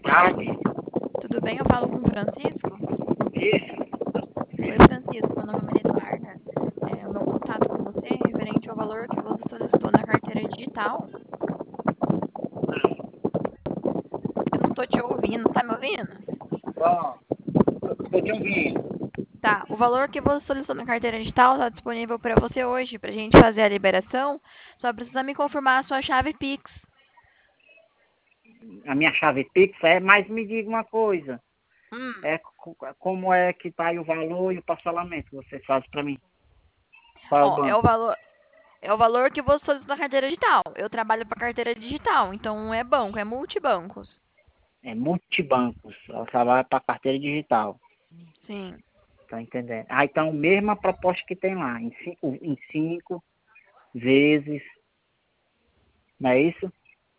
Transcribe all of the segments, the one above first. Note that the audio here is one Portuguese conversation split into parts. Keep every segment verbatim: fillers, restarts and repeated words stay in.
tarde. Tudo bem? Eu falo com o Francisco? Isso. Oi, Francisco. Meu nome é Eduarda. É, o meu contato com você é referente ao valor que você solicitou na carteira digital. Eu não tô te ouvindo. Tá me ouvindo? Bom, estou te ouvindo. Tá. O valor que você solicitou na carteira digital está disponível para você hoje. Pra gente fazer a liberação, só precisa me confirmar a sua chave Pix. A minha chave Pix é, mas me diga uma coisa. Hum. É co- como é que tá aí o valor e o parcelamento que você faz para mim? Qual é o Ó, é o banco? valor... É o valor que você solicitou na carteira digital. Eu trabalho para carteira digital, então não é banco, é multibancos. É multibancos. Ela trabalha para carteira digital. Sim. Tá entendendo? Ah, então, mesma proposta que tem lá, em cinco, em cinco vezes. Não é isso?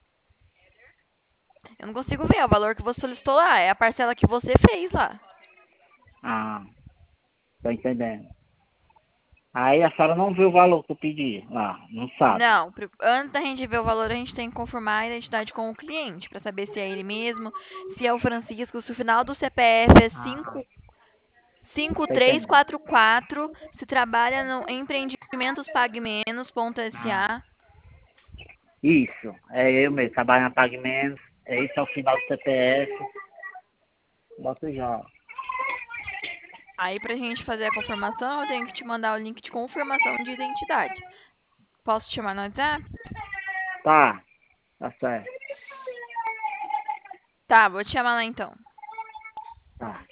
Eu não consigo ver é o valor que você solicitou lá. É a parcela que você fez lá. Ah, tô entendendo. Aí a senhora não viu o valor que eu pedi lá, não sabe. Não, pri- antes da gente ver o valor, a gente tem que confirmar a identidade com o cliente, para saber se é ele mesmo, se é o Francisco, se o final do C P F é Ah, cinco cinco tô três entendendo. quatro quatro, se trabalha no empreendimentos pague menos ponto Ah, sa. isso, é eu mesmo, trabalho na Pague Menos, é esse é o final do C P F. Bota já. Aí, pra gente fazer a confirmação, eu tenho que te mandar o link de confirmação de identidade. Posso te chamar no WhatsApp? Tá, tá certo. Tá, vou te chamar lá então. Tá.